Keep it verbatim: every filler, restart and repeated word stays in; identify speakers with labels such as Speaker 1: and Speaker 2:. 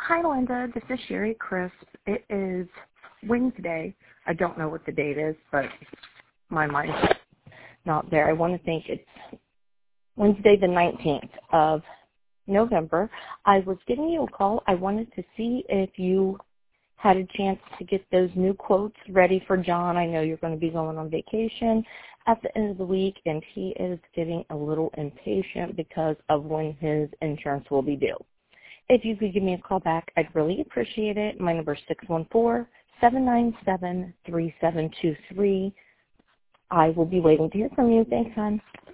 Speaker 1: Hi, Linda. This is Sherry Crisp. It is Wednesday. I don't know what the date is, but my mind's not there. I want to think it's Wednesday the nineteenth of November. I was giving you a call. I wanted to see if you had a chance to get those new quotes ready for John. I know you're going to be going on vacation at the end of the week, and he is getting a little impatient because of when his insurance will be due. If you could give me a call back, I'd really appreciate it. My number is six one four, seven nine seven, three seven two three. I will be waiting to hear from you. Thanks, hon.